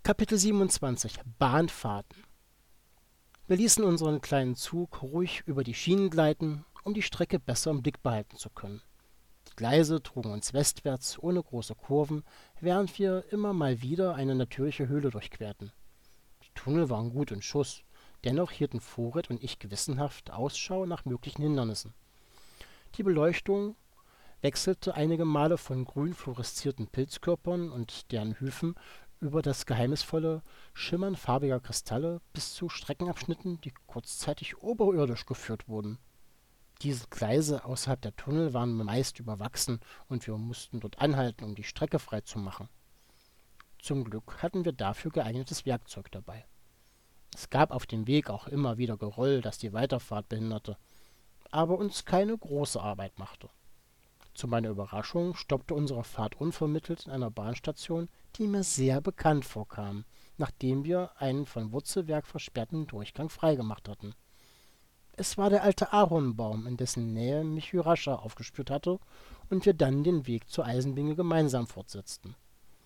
Kapitel 27 Bahnfahrten. Wir ließen unseren kleinen Zug ruhig über die Schienen gleiten, um die Strecke besser im Blick behalten zu können. Die Gleise trugen uns westwärts ohne große Kurven, während wir immer mal wieder eine natürliche Höhle durchquerten. Die Tunnel waren gut in Schuss, dennoch hielten Vorrät und ich gewissenhaft Ausschau nach möglichen Hindernissen. Die Beleuchtung wechselte einige Male von grün fluoreszierten Pilzkörpern und deren Hyphen über das geheimnisvolle Schimmern farbiger Kristalle bis zu Streckenabschnitten, die kurzzeitig oberirdisch geführt wurden. Diese Gleise außerhalb der Tunnel waren meist überwachsen und wir mussten dort anhalten, um die Strecke freizumachen. Zum Glück hatten wir dafür geeignetes Werkzeug dabei. Es gab auf dem Weg auch immer wieder Geröll, das die Weiterfahrt behinderte, aber uns keine große Arbeit machte. Zu meiner Überraschung stoppte unsere Fahrt unvermittelt in einer Bahnstation, die mir sehr bekannt vorkam, nachdem wir einen von Wurzelwerk versperrten Durchgang freigemacht hatten. Es war der alte Ahornbaum, in dessen Nähe mich Hyrascha aufgespürt hatte und wir dann den Weg zur Eisenbinge gemeinsam fortsetzten.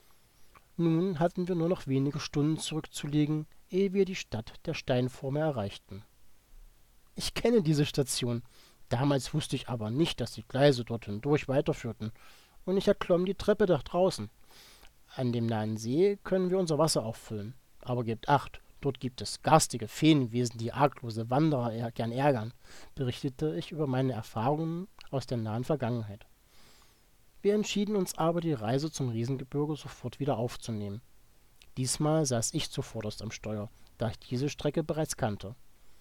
Nun hatten wir nur noch wenige Stunden zurückzulegen, ehe wir die Stadt der Steinforme erreichten. Ich kenne diese Station. Damals wusste ich aber nicht, dass die Gleise dort hindurch weiterführten, und ich erklomm die Treppe nach draußen. An dem nahen See können wir unser Wasser auffüllen. Aber gebt acht, dort gibt es garstige Feenwesen, die arglose Wanderer gern ärgern, berichtete ich über meine Erfahrungen aus der nahen Vergangenheit. Wir entschieden uns aber, die Reise zum Riesengebirge sofort wieder aufzunehmen. Diesmal saß ich zuvorderst am Steuer, da ich diese Strecke bereits kannte.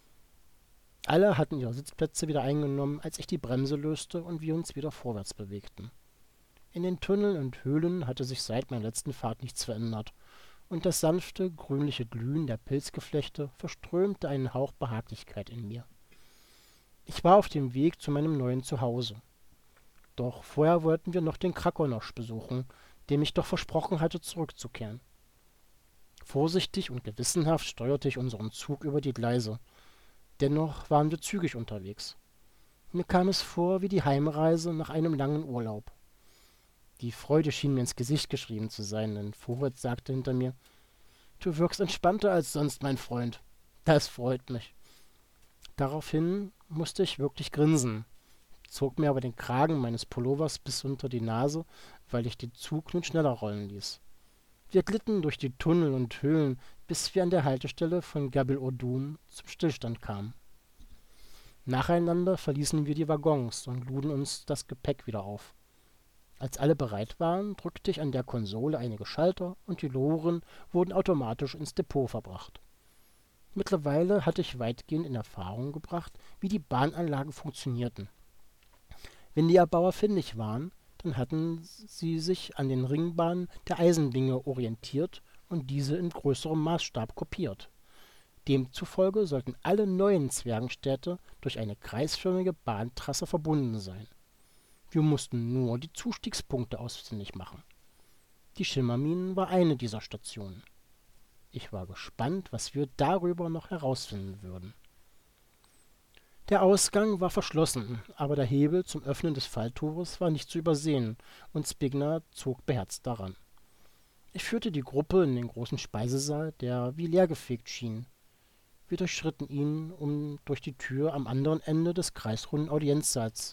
Alle hatten ihre Sitzplätze wieder eingenommen, als ich die Bremse löste und wir uns wieder vorwärts bewegten. In den Tunneln und Höhlen hatte sich seit meiner letzten Fahrt nichts verändert, und das sanfte, grünliche Glühen der Pilzgeflechte verströmte einen Hauch Behaglichkeit in mir. Ich war auf dem Weg zu meinem neuen Zuhause. Doch vorher wollten wir noch den Krakonosch besuchen, dem ich doch versprochen hatte, zurückzukehren. Vorsichtig und gewissenhaft steuerte ich unseren Zug über die Gleise. Dennoch waren wir zügig unterwegs. Mir kam es vor wie die Heimreise nach einem langen Urlaub. Die Freude schien mir ins Gesicht geschrieben zu sein, denn Vorwärts sagte hinter mir: »Du wirkst entspannter als sonst, mein Freund. Das freut mich.« Daraufhin musste ich wirklich grinsen, zog mir aber den Kragen meines Pullovers bis unter die Nase, weil ich den Zug nun schneller rollen ließ. Wir glitten durch die Tunnel und Höhlen, bis wir an der Haltestelle von Gabil Odun zum Stillstand kamen. Nacheinander verließen wir die Waggons und luden uns das Gepäck wieder auf. Als alle bereit waren, drückte ich an der Konsole einige Schalter und die Loren wurden automatisch ins Depot verbracht. Mittlerweile hatte ich weitgehend in Erfahrung gebracht, wie die Bahnanlagen funktionierten. Wenn die Erbauer findig waren, dann hatten sie sich an den Ringbahnen der Eisenbinge orientiert und diese in größerem Maßstab kopiert. Demzufolge sollten alle neuen Zwergenstädte durch eine kreisförmige Bahntrasse verbunden sein. Wir mussten nur die Zustiegspunkte ausfindig machen. Die Schimmerminen war eine dieser Stationen. Ich war gespannt, was wir darüber noch herausfinden würden. Der Ausgang war verschlossen, aber der Hebel zum Öffnen des Falltores war nicht zu übersehen, und Spigna zog beherzt daran. Ich führte die Gruppe in den großen Speisesaal, der wie leergefegt schien. Wir durchschritten ihn, um durch die Tür am anderen Ende des kreisrunden Audienzsaals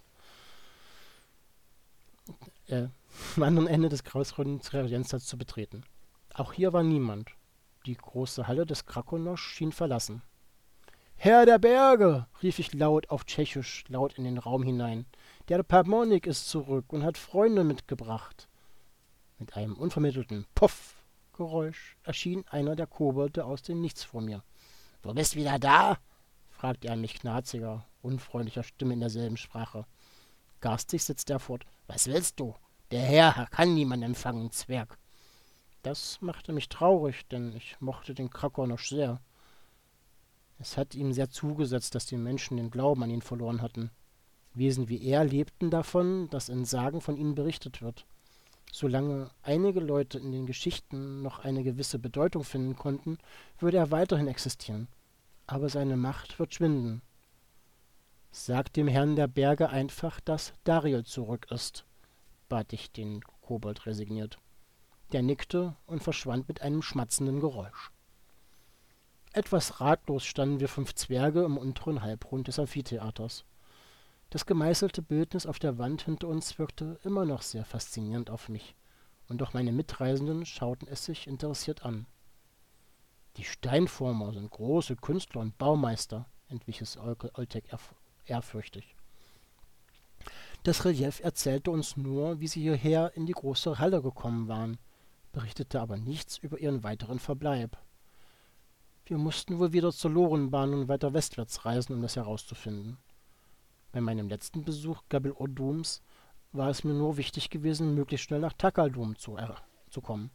am anderen Ende des kreisrunden Audienzsaals zu betreten. Auch hier war niemand. Die große Halle des Krakonosch schien verlassen. »Herr der Berge«, rief ich laut auf Tschechisch laut in den Raum hinein, »der Pamonik ist zurück und hat Freunde mitgebracht.« Mit einem unvermittelten Puff-Geräusch erschien einer der Kobolde aus dem Nichts vor mir. »Du bist wieder da?« fragte er mit knarziger, unfreundlicher Stimme in derselben Sprache. Garstig setzte er fort. »Was willst du? Der Herr kann niemand empfangen, Zwerg.« Das machte mich traurig, denn ich mochte den Krakonosch sehr. Es hat ihm sehr zugesetzt, dass die Menschen den Glauben an ihn verloren hatten. Wesen wie er lebten davon, dass in Sagen von ihnen berichtet wird. Solange einige Leute in den Geschichten noch eine gewisse Bedeutung finden konnten, würde er weiterhin existieren. Aber seine Macht wird schwinden. »Sag dem Herrn der Berge einfach, dass Dariel zurück ist«, bat ich den Kobold resigniert. Der nickte und verschwand mit einem schmatzenden Geräusch. Etwas ratlos standen wir 5 Zwerge im unteren Halbrund des Amphitheaters. Das gemeißelte Bildnis auf der Wand hinter uns wirkte immer noch sehr faszinierend auf mich, und auch meine Mitreisenden schauten es sich interessiert an. »Die Steinformer sind große Künstler und Baumeister«, entwich es Oltek ehrfürchtig. Das Relief erzählte uns nur, wie sie hierher in die große Halle gekommen waren, berichtete aber nichts über ihren weiteren Verbleib. Wir mussten wohl wieder zur Lorenbahn und weiter westwärts reisen, um das herauszufinden. Bei meinem letzten Besuch Gabel-Odoms war es mir nur wichtig gewesen, möglichst schnell nach Takaldum zu kommen.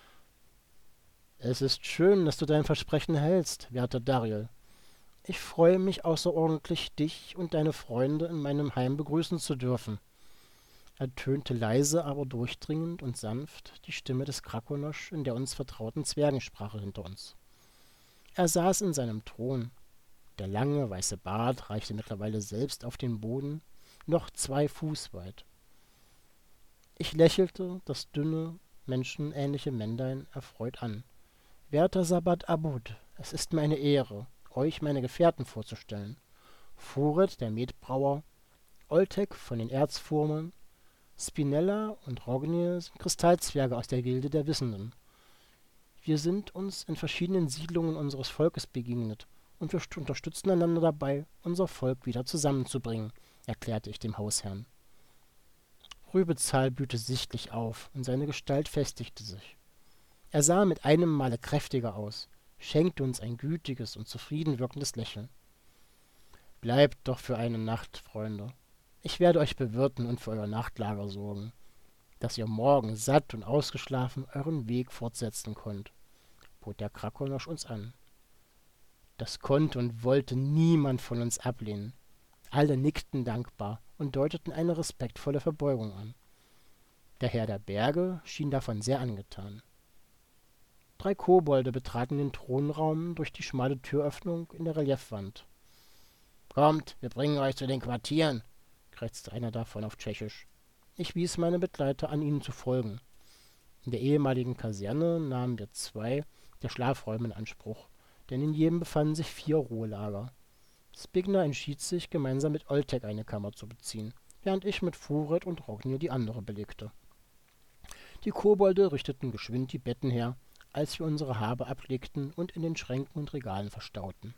»Es ist schön, dass du dein Versprechen hältst, werter Dariel. Ich freue mich außerordentlich, dich und deine Freunde in meinem Heim begrüßen zu dürfen«, ertönte leise, aber durchdringend und sanft die Stimme des Krakonosch in der uns vertrauten Zwergensprache hinter uns. Er saß in seinem Thron. Der lange, weiße Bart reichte mittlerweile selbst auf den Boden, noch 2 Fuß weit. Ich lächelte das dünne, menschenähnliche Männlein erfreut an. »Werter Sabbat Abud, es ist mir eine Ehre, euch meine Gefährten vorzustellen. Foret, der Metbrauer, Oltek von den Erzfurmen, Spinella und Rognir sind Kristallzwerge aus der Gilde der Wissenden. Wir sind uns in verschiedenen Siedlungen unseres Volkes begegnet, und wir unterstützen einander dabei, unser Volk wieder zusammenzubringen«, erklärte ich dem Hausherrn. Rübezahl blühte sichtlich auf, und seine Gestalt festigte sich. Er sah mit einem Male kräftiger aus, schenkte uns ein gütiges und zufrieden wirkendes Lächeln. »Bleibt doch für eine Nacht, Freunde. Ich werde euch bewirten und für euer Nachtlager sorgen, dass ihr morgen satt und ausgeschlafen euren Weg fortsetzen könnt«, bot der Krakonosch uns an. Das konnte und wollte niemand von uns ablehnen. Alle nickten dankbar und deuteten eine respektvolle Verbeugung an. Der Herr der Berge schien davon sehr angetan. 3 Kobolde betraten den Thronraum durch die schmale Türöffnung in der Reliefwand. »Kommt, wir bringen euch zu den Quartieren«, krächzte einer davon auf Tschechisch. Ich wies meine Begleiter an, ihnen zu folgen. In der ehemaligen Kaserne nahmen wir 2 der Schlafräume in Anspruch, denn in jedem befanden sich 4 Ruhelager. Spigna entschied sich, gemeinsam mit Oltek eine Kammer zu beziehen, während ich mit Foret und Rognir die andere belegte. Die Kobolde richteten geschwind die Betten her, als wir unsere Habe ablegten und in den Schränken und Regalen verstauten.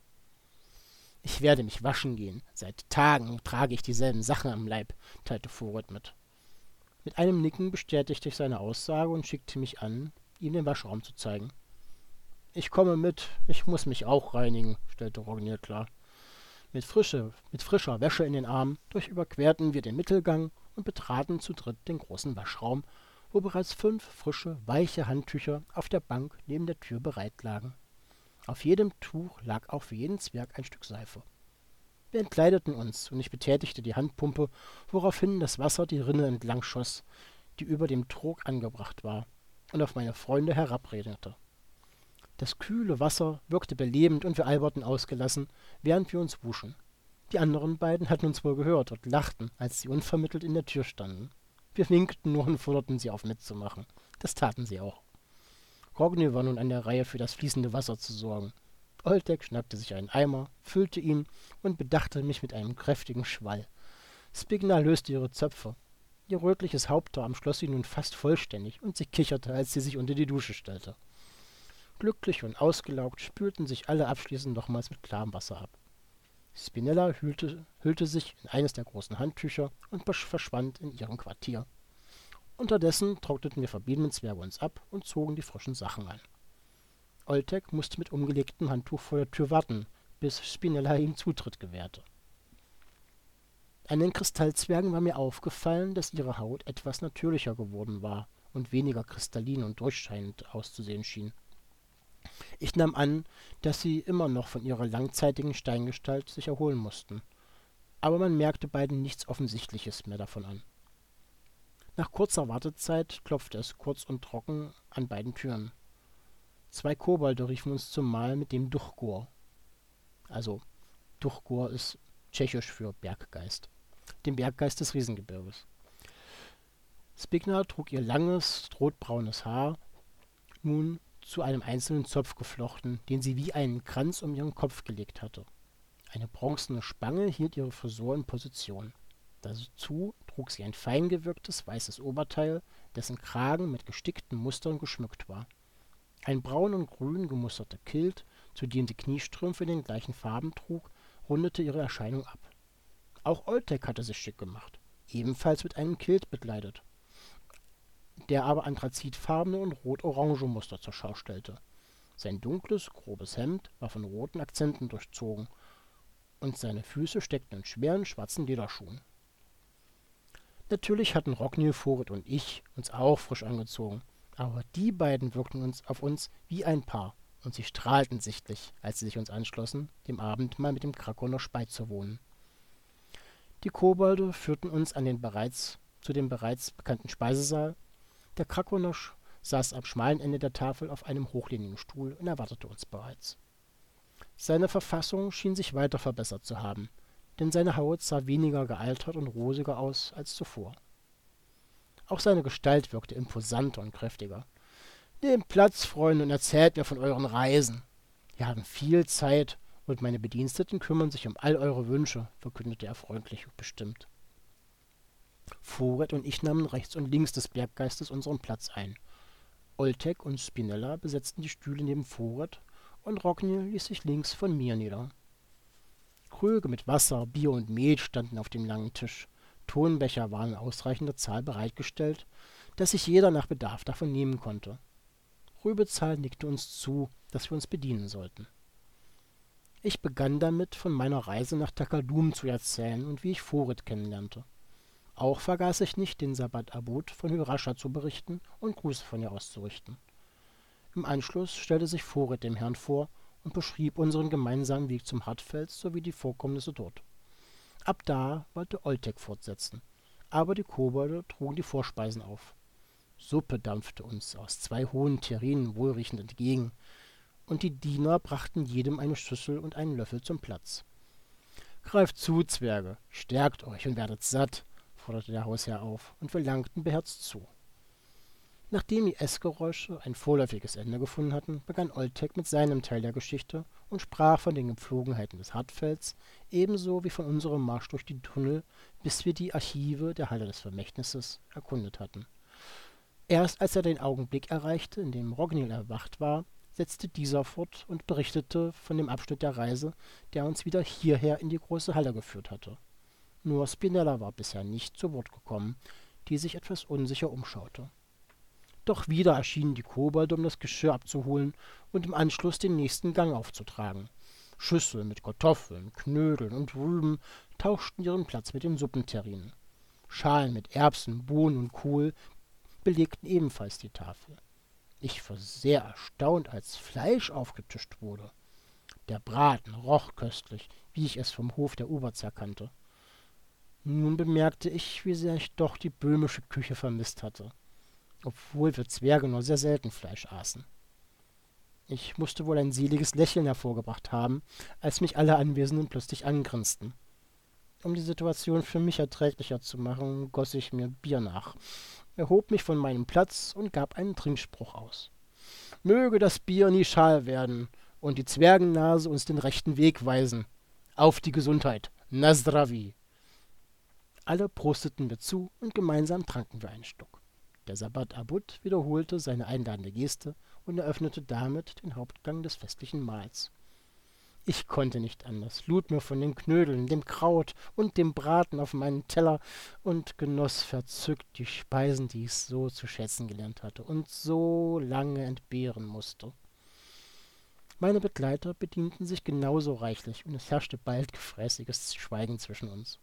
»Ich werde mich waschen gehen. Seit Tagen trage ich dieselben Sachen am Leib«, teilte Foret mit. Mit einem Nicken bestätigte ich seine Aussage und schickte mich an, ihm den Waschraum zu zeigen. »Ich komme mit, ich muss mich auch reinigen«, stellte Rognir klar. Mit frischer Wäsche in den Armen überquerten wir den Mittelgang und betraten zu dritt den großen Waschraum, wo bereits 5 frische, weiche Handtücher auf der Bank neben der Tür bereit lagen. Auf jedem Tuch lag auch für jeden Zwerg ein Stück Seife. Wir entkleideten uns, und ich betätigte die Handpumpe, woraufhin das Wasser die Rinne entlang schoss, die über dem Trog angebracht war, und auf meine Freunde herabregnete. Das kühle Wasser wirkte belebend, und wir alberten ausgelassen, während wir uns wuschen. Die anderen beiden hatten uns wohl gehört und lachten, als sie unvermittelt in der Tür standen. Wir winkten nur und forderten sie auf, mitzumachen. Das taten sie auch. Rognir war nun an der Reihe, für das fließende Wasser zu sorgen. Oltek schnappte sich einen Eimer, füllte ihn und bedachte mich mit einem kräftigen Schwall. Spigna löste ihre Zöpfe. Ihr rötliches Haupthaar umschloss sie nun fast vollständig, und sie kicherte, als sie sich unter die Dusche stellte. Glücklich und ausgelaugt spülten sich alle abschließend nochmals mit klarem Wasser ab. Spinella hüllte sich in eines der großen Handtücher und verschwand in ihrem Quartier. Unterdessen trockneten wir verbliebenen Zwerge uns ab und zogen die frischen Sachen an. Oltek musste mit umgelegtem Handtuch vor der Tür warten, bis Spinella ihm Zutritt gewährte. An den Kristallzwergen war mir aufgefallen, dass ihre Haut etwas natürlicher geworden war und weniger kristallin und durchscheinend auszusehen schien. Ich nahm an, dass sie immer noch von ihrer langzeitigen Steingestalt sich erholen mussten, aber man merkte beiden nichts Offensichtliches mehr davon an. Nach kurzer Wartezeit klopfte es kurz und trocken an beiden Türen. 2 Kobolde riefen uns zum Mahl mit dem Duchgor. Also, Duchgor ist tschechisch für Berggeist. Dem Berggeist des Riesengebirges. Spigna trug ihr langes, rotbraunes Haar nun zu einem einzelnen Zopf geflochten, den sie wie einen Kranz um ihren Kopf gelegt hatte. Eine bronzene Spange hielt ihre Frisur in Position. Dazu trug sie ein fein gewirktes weißes Oberteil, dessen Kragen mit gestickten Mustern geschmückt war. Ein braun und grün gemusterter Kilt, zu dem die Kniestrümpfe in den gleichen Farben trug, rundete ihre Erscheinung ab. Auch Oltek hatte sich schick gemacht, ebenfalls mit einem Kilt bekleidet, der aber anthrazitfarbene und rot-orange Muster zur Schau stellte. Sein dunkles, grobes Hemd war von roten Akzenten durchzogen und seine Füße steckten in schweren schwarzen Lederschuhen. Natürlich hatten Rognil, Forit und ich uns auch frisch angezogen, aber die beiden wirkten auf uns wie ein Paar, und sie strahlten sichtlich, als sie sich uns anschlossen, dem Abendmahl mit dem Krakonosch beizuwohnen. Die Kobolde führten uns zu dem bereits bekannten Speisesaal. Der Krakonosch saß am schmalen Ende der Tafel auf einem hochlehnigen Stuhl und erwartete uns bereits. Seine Verfassung schien sich weiter verbessert zu haben, denn seine Haut sah weniger gealtert und rosiger aus als zuvor. Auch seine Gestalt wirkte imposanter und kräftiger. »Nehmt Platz, Freunde, und erzählt mir von euren Reisen. Wir haben viel Zeit, und meine Bediensteten kümmern sich um all eure Wünsche«, verkündete er freundlich und bestimmt. Forit und ich nahmen rechts und links des Berggeistes unseren Platz ein. Oltek und Spinella besetzten die Stühle neben Forit, und Rognil ließ sich links von mir nieder. Krüge mit Wasser, Bier und Mehl standen auf dem langen Tisch. Tonbecher waren in ausreichender Zahl bereitgestellt, dass sich jeder nach Bedarf davon nehmen konnte. Rübezahl nickte uns zu, dass wir uns bedienen sollten. Ich begann damit, von meiner Reise nach Takadum zu erzählen und wie ich Forit kennenlernte. Auch vergaß ich nicht, den Sabbat Abud von Hyrascha zu berichten und Grüße von ihr auszurichten. Im Anschluss stellte sich Forit dem Herrn vor und beschrieb unseren gemeinsamen Weg zum Hartfels sowie die Vorkommnisse dort. Ab da wollte Oltek fortsetzen, aber die Kobolde trugen die Vorspeisen auf. Suppe dampfte uns aus 2 hohen Terrinen wohlriechend entgegen, und die Diener brachten jedem eine Schüssel und einen Löffel zum Platz. »Greift zu, Zwerge, stärkt euch und werdet satt«, forderte der Hausherr auf, und wir langten beherzt zu. Nachdem die Essgeräusche ein vorläufiges Ende gefunden hatten, begann Oltek mit seinem Teil der Geschichte und sprach von den Gepflogenheiten des Hartfelds, ebenso wie von unserem Marsch durch die Tunnel, bis wir die Archive der Halle des Vermächtnisses erkundet hatten. Erst als er den Augenblick erreichte, in dem Rognil erwacht war, setzte dieser fort und berichtete von dem Abschnitt der Reise, der uns wieder hierher in die große Halle geführt hatte. Nur Spinella war bisher nicht zu Wort gekommen, die sich etwas unsicher umschaute. Doch wieder erschienen die Kobolde, um das Geschirr abzuholen und im Anschluss den nächsten Gang aufzutragen. Schüsseln mit Kartoffeln, Knödeln und Rüben tauschten ihren Platz mit den Suppenterrinen. Schalen mit Erbsen, Bohnen und Kohl belegten ebenfalls die Tafel. Ich war sehr erstaunt, als Fleisch aufgetischt wurde. Der Braten roch köstlich, wie ich es vom Hof der Uberzer kannte. Nun bemerkte ich, wie sehr ich doch die böhmische Küche vermisst hatte, obwohl wir Zwerge nur sehr selten Fleisch aßen. Ich musste wohl ein seliges Lächeln hervorgebracht haben, als mich alle Anwesenden plötzlich angrinsten. Um die Situation für mich erträglicher zu machen, goss ich mir Bier nach, erhob mich von meinem Platz und gab einen Trinkspruch aus. »Möge das Bier nie schal werden und die Zwergennase uns den rechten Weg weisen. Auf die Gesundheit! Na zdravi!« Alle prosteten wir zu und gemeinsam tranken wir einen Schluck. Der Sabbat Abud wiederholte seine einladende Geste und eröffnete damit den Hauptgang des festlichen Mahls. Ich konnte nicht anders, lud mir von den Knödeln, dem Kraut und dem Braten auf meinen Teller und genoss verzückt die Speisen, die ich so zu schätzen gelernt hatte und so lange entbehren musste. Meine Begleiter bedienten sich genauso reichlich und es herrschte bald gefräßiges Schweigen zwischen uns.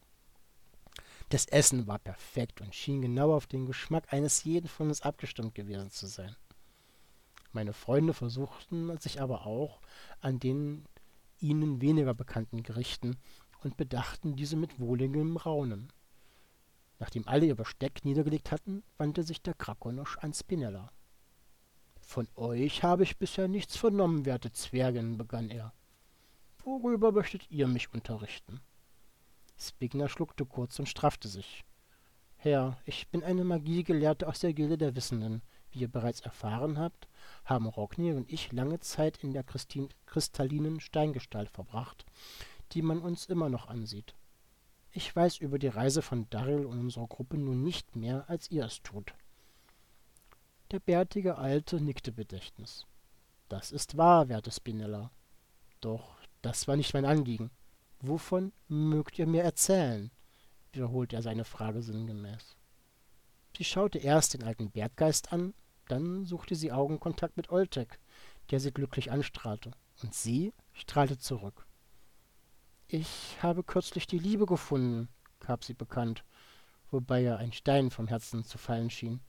Das Essen war perfekt und schien genau auf den Geschmack eines jeden von uns abgestimmt gewesen zu sein. Meine Freunde versuchten sich aber auch an den ihnen weniger bekannten Gerichten und bedachten diese mit wohligem Raunen. Nachdem alle ihr Besteck niedergelegt hatten, wandte sich der Krakonosch an Spinella. »Von euch habe ich bisher nichts vernommen, werte Zwerginnen«, begann er. »Worüber möchtet ihr mich unterrichten?« Spigna schluckte kurz und straffte sich. Herr, ich bin eine Magiegelehrte aus der Gilde der Wissenden. Wie ihr bereits erfahren habt, haben Rognir und ich lange Zeit in der kristallinen Steingestalt verbracht, die man uns immer noch ansieht. Ich weiß über die Reise von Daryl und unserer Gruppe nun nicht mehr, als ihr es tut. Der bärtige Alte nickte bedächtnis. Das ist wahr, werte Spinella. Doch das war nicht mein Anliegen. Wovon mögt ihr mir erzählen? Wiederholte er seine Frage sinngemäß. Sie schaute erst den alten Berggeist an, dann suchte sie Augenkontakt mit Oltek, der sie glücklich anstrahlte, und sie strahlte zurück. Ich habe kürzlich die Liebe gefunden, gab sie bekannt, wobei ihr ein Stein vom Herzen zu fallen schien.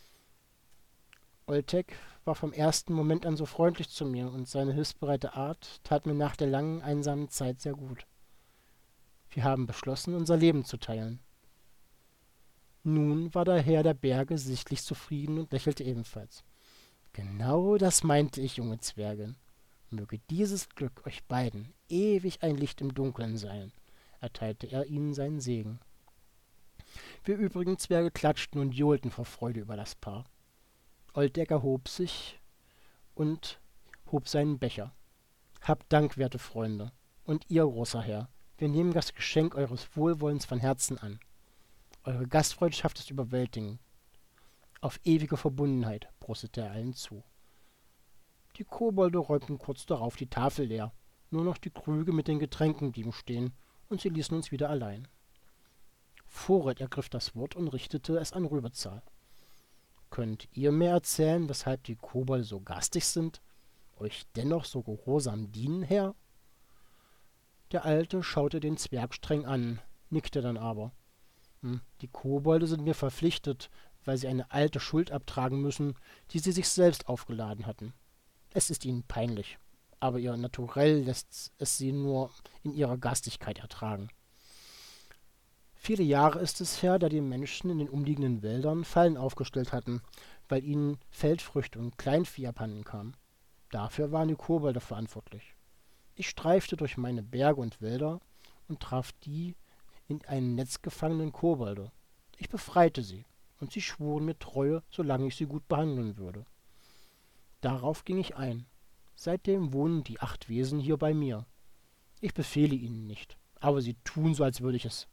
Oltek war vom ersten Moment an so freundlich zu mir, und seine hilfsbereite Art tat mir nach der langen, einsamen Zeit sehr gut. Wir haben beschlossen, unser Leben zu teilen. Nun war der Herr der Berge sichtlich zufrieden und lächelte ebenfalls. Genau das meinte ich, junge Zwergin. Möge dieses Glück euch beiden ewig ein Licht im Dunkeln sein, erteilte er ihnen seinen Segen. Wir übrigen Zwerge klatschten und johlten vor Freude über das Paar. Oltek erhob sich und hob seinen Becher. Habt Dank, werte Freunde, und ihr, großer Herr, wir nehmen das Geschenk eures Wohlwollens von Herzen an. Eure Gastfreundschaft ist überwältigend. Auf ewige Verbundenheit, prostete er allen zu. Die Kobolde räumten kurz darauf die Tafel leer. Nur noch die Krüge mit den Getränken blieben stehen, und sie ließen uns wieder allein. Foret ergriff das Wort und richtete es an Rübezahl. Könnt ihr mir erzählen, weshalb die Kobolde so garstig sind, euch dennoch so gehorsam dienen, Herr? Der Alte schaute den Zwerg streng an, nickte dann aber. Die Kobolde sind mir verpflichtet, weil sie eine alte Schuld abtragen müssen, die sie sich selbst aufgeladen hatten. Es ist ihnen peinlich, aber ihr Naturell lässt es sie nur in ihrer Garstigkeit ertragen. Viele Jahre ist es her, da die Menschen in den umliegenden Wäldern Fallen aufgestellt hatten, weil ihnen Feldfrüchte und Kleinvieh abhanden kamen. Dafür waren die Kobolde verantwortlich. Ich streifte durch meine Berge und Wälder und traf die in ein Netz gefangenen Kobolde. Ich befreite sie, und sie schwuren mir Treue, solange ich sie gut behandeln würde. Darauf ging ich ein. Seitdem wohnen die 8 Wesen hier bei mir. Ich befehle ihnen nicht, aber sie tun so, als würde ich es.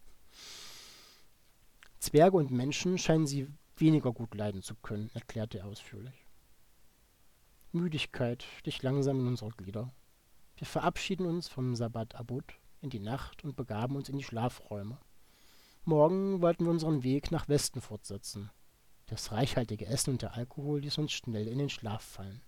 Zwerge und Menschen scheinen sie weniger gut leiden zu können, erklärte er ausführlich. Müdigkeit sticht langsam in unsere Glieder. Wir verabschieden uns vom Sabbat Abud in die Nacht und begaben uns in die Schlafräume. Morgen wollten wir unseren Weg nach Westen fortsetzen. Das reichhaltige Essen und der Alkohol ließ uns schnell in den Schlaf fallen.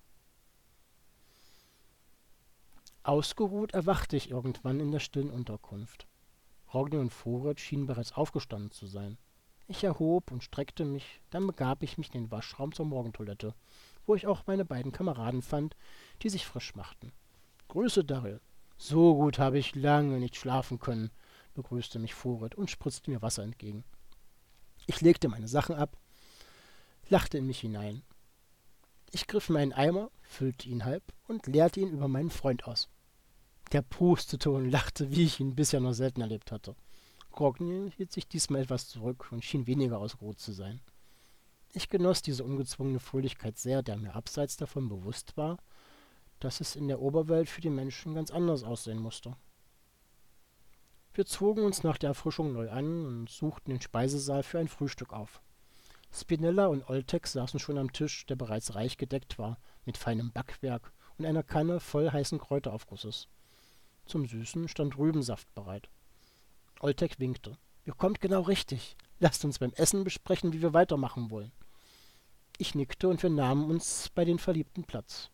Ausgeruht erwachte ich irgendwann in der stillen Unterkunft. Rogne und Foret schienen bereits aufgestanden zu sein. Ich erhob und streckte mich, dann begab ich mich in den Waschraum zur Morgentoilette, wo ich auch meine beiden Kameraden fand, die sich frisch machten. »Grüße, Daryl. So gut habe ich lange nicht schlafen können«, begrüßte mich Foret und spritzte mir Wasser entgegen. Ich legte meine Sachen ab, lachte in mich hinein. Ich griff mir einen Eimer, füllte ihn halb und leerte ihn über meinen Freund aus. Der pustete und lachte, wie ich ihn bisher noch selten erlebt hatte. Rogne hielt sich diesmal etwas zurück und schien weniger ausgeruht zu sein. Ich genoss diese ungezwungene Fröhlichkeit sehr, da mir abseits davon bewusst war, dass es in der Oberwelt für die Menschen ganz anders aussehen musste. Wir zogen uns nach der Erfrischung neu an und suchten den Speisesaal für ein Frühstück auf. Spinella und Oltek saßen schon am Tisch, der bereits reich gedeckt war, mit feinem Backwerk und einer Kanne voll heißen Kräuteraufgusses. Zum Süßen stand Rübensaft bereit. Oltek winkte. »Ihr kommt genau richtig. Lasst uns beim Essen besprechen, wie wir weitermachen wollen.« Ich nickte und wir nahmen uns bei den Verliebten Platz.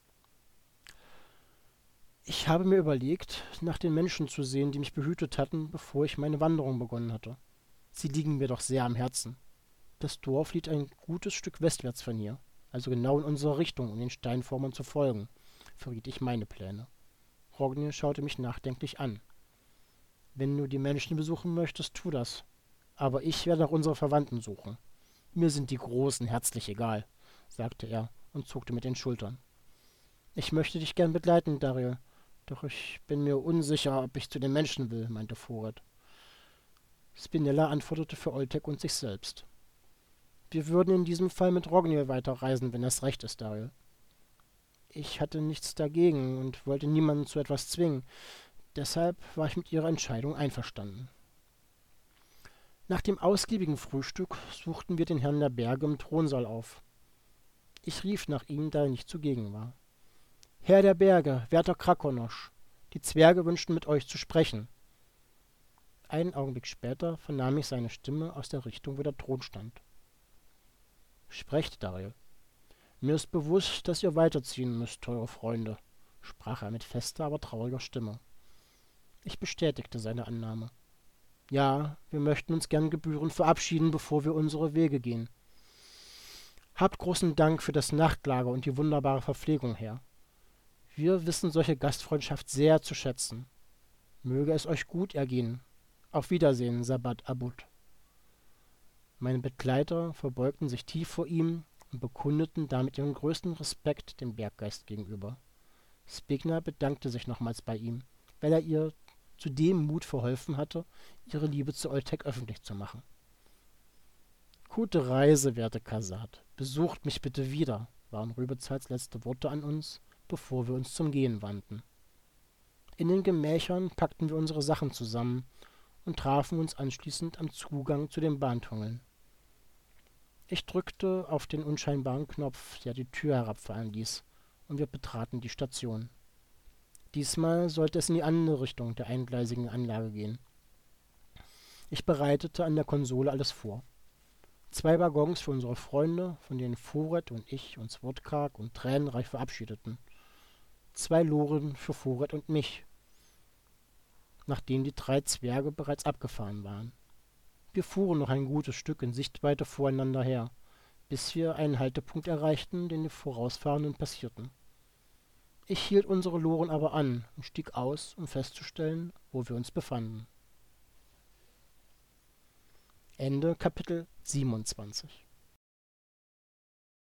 Ich habe mir überlegt, nach den Menschen zu sehen, die mich behütet hatten, bevor ich meine Wanderung begonnen hatte. Sie liegen mir doch sehr am Herzen. Das Dorf liegt ein gutes Stück westwärts von hier, also genau in unsere Richtung, um den Steinformern zu folgen, verriet ich meine Pläne. Rogne schaute mich nachdenklich an. »Wenn du die Menschen besuchen möchtest, tu das. Aber ich werde auch unsere Verwandten suchen. Mir sind die Großen herzlich egal«, sagte er und zuckte mit den Schultern. »Ich möchte dich gern begleiten, Daryl, doch ich bin mir unsicher, ob ich zu den Menschen will«, meinte Foret. Spinella antwortete für Oltek und sich selbst. Wir würden in diesem Fall mit Rognir weiterreisen, wenn es recht ist, Daryl. Ich hatte nichts dagegen und wollte niemanden zu etwas zwingen. Deshalb war ich mit ihrer Entscheidung einverstanden. Nach dem ausgiebigen Frühstück suchten wir den Herrn der Berge im Thronsaal auf. Ich rief nach ihm, da er nicht zugegen war. Herr der Berge, werter Krakonosch, die Zwerge wünschten mit euch zu sprechen. Einen Augenblick später vernahm ich seine Stimme aus der Richtung, wo der Thron stand. Sprecht, Daryl. Mir ist bewusst, dass ihr weiterziehen müsst, teure Freunde, sprach er mit fester, aber trauriger Stimme. Ich bestätigte seine Annahme. Ja, wir möchten uns gern gebührend verabschieden, bevor wir unsere Wege gehen. Habt großen Dank für das Nachtlager und die wunderbare Verpflegung, Herr. Wir wissen solche Gastfreundschaft sehr zu schätzen. Möge es euch gut ergehen. Auf Wiedersehen, Sabbat Abud. Meine Begleiter verbeugten sich tief vor ihm und bekundeten damit ihren größten Respekt dem Berggeist gegenüber. Spigna bedankte sich nochmals bei ihm, weil er ihr zu dem Mut verholfen hatte, ihre Liebe zu Oltek öffentlich zu machen. Gute Reise, werte Khazad. Besucht mich bitte wieder, waren Rübezals letzte Worte an uns, bevor wir uns zum Gehen wandten. In den Gemächern packten wir unsere Sachen zusammen und trafen uns anschließend am Zugang zu den Bahntunneln. Ich drückte auf den unscheinbaren Knopf, der die Tür herabfallen ließ, und wir betraten die Station. Diesmal sollte es in die andere Richtung der eingleisigen Anlage gehen. Ich bereitete an der Konsole alles vor. 2 Waggons für unsere Freunde, von denen Foret und ich uns wortkarg und tränenreich verabschiedeten. 2 Loren für Foret und mich, nachdem die 3 Zwerge bereits abgefahren waren. Wir fuhren noch ein gutes Stück in Sichtweite voreinander her, bis wir einen Haltepunkt erreichten, den die Vorausfahrenden passierten. Ich hielt unsere Loren aber an und stieg aus, um festzustellen, wo wir uns befanden. Ende Kapitel 27